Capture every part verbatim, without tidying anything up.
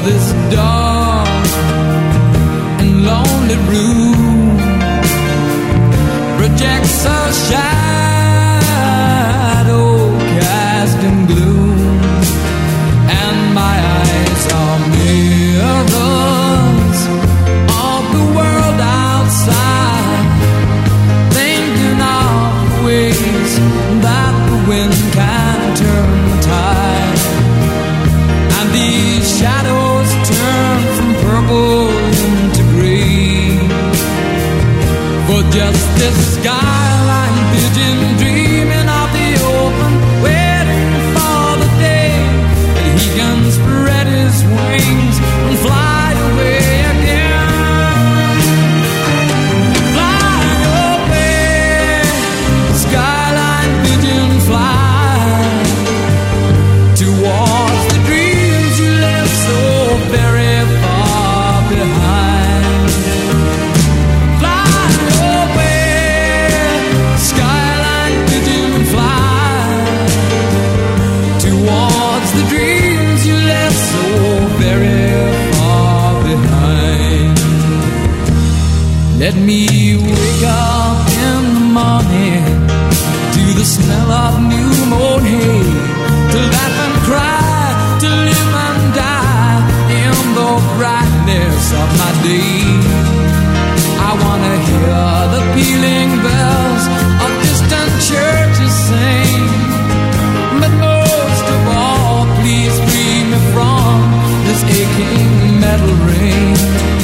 this dark and lonely room projects a shadow cast in gloom, and my eyes are mirrors of the world outside, thinking of ways that the wind can turn the tide, and these shadows turn from purple into green. For just this skyline pigeon dreaming of the open, waiting for the day that he can spread his wings and fly away again. Fly away, skyline pigeon, fly towards the dreams you left so very far behind. Fly away, skyline pigeon, fly towards the dreams you left so very far behind. Let me wake up in the morning to the smell of new mown hay, to laugh and cry, to live and die in the brightness of my day. I wanna hear the pealing bells of distant churches sing, but most of all, please free me from this aching metal ring,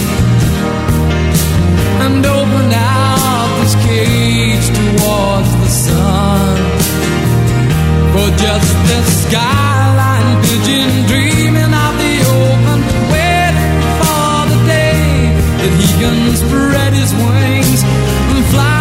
and open out this cage towards the sun. For just this skyline pigeon dreaming of the open, waiting for the day that he can spread his wings and fly